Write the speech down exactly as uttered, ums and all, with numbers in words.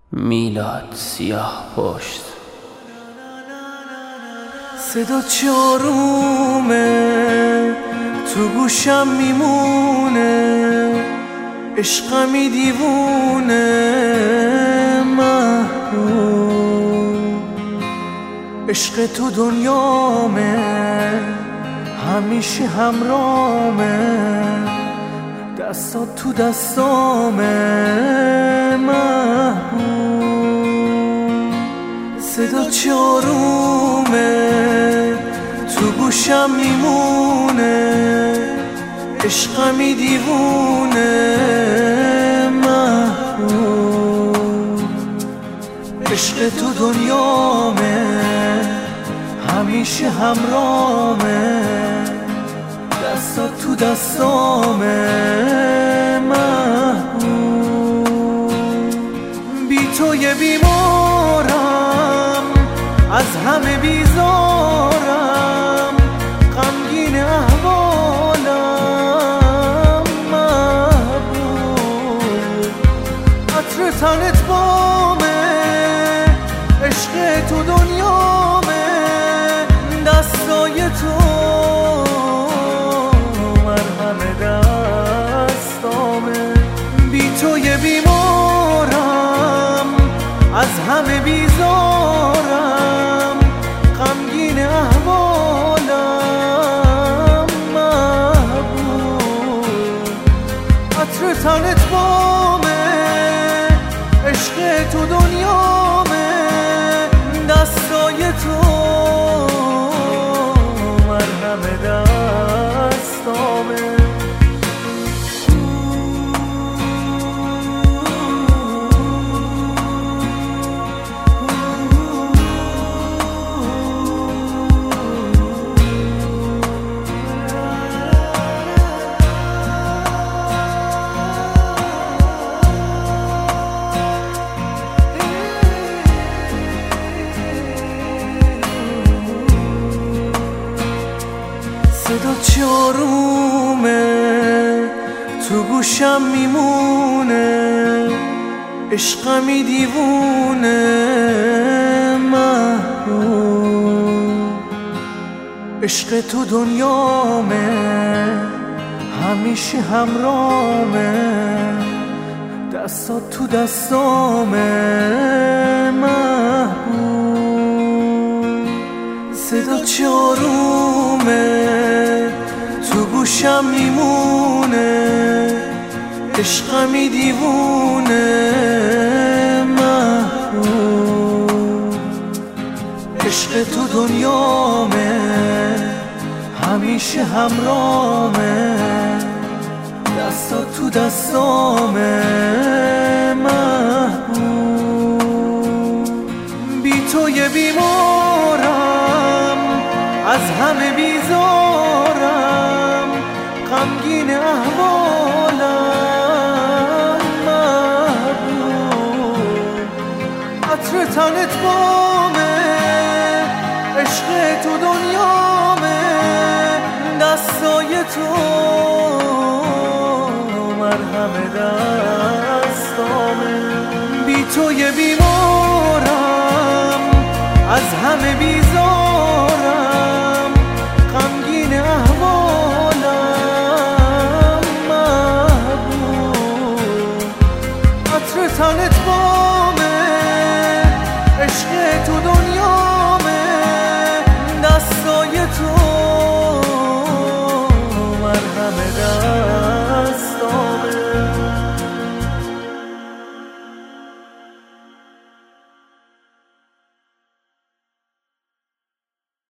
میلاد سیاه پشت. صدا چارومه تو گوشم میمونه، عشقمی دیوونه محبوب. عشق تو دنیامه همیشه همرامه، دستات تو دستامه محبوب. صدا چارومه تو گوشم میمونه، عشقمی دیوونه محبوب. عشق تو دنیامه همیشه همرامه، دستات تو دستامه محبوب. بی تو یه بیمارم، از همه بیزارم، غمگین احوالم محبوب. عطر تنت بامه، عشق تو دنیامه، دستای تو مرهم دستامه. بی تو یه بیمارم، از همه بیزارم، غمگین احوالم محبوب. عطر تنت بامه، عشق تو دنیامه، دستای تو مرهم دستامه. صدا چارومه تو گوشم میمونه، عشقمی دیوونه محبوب. عشق تو دنیامه همیشه همرامه، دستات تو دستامه محبوب. صدا چارومه تو گوشم میمونه، عشقمی دیوونه محبوب. عشق تو دنیامه همیشه همرامه، دستات تو دستامه محبوب. بی تو یه بیمارم، از همه بیزارم، غمگین احوالم محبوب. عطر تنت بامه، عشق تو دنیامه، دستای تو مرهم دستامه. بی تو یه بیمارم، از همه بیزارم، غمگین احوالم محبوب. عطر تنت بامه، عشق تو دنیا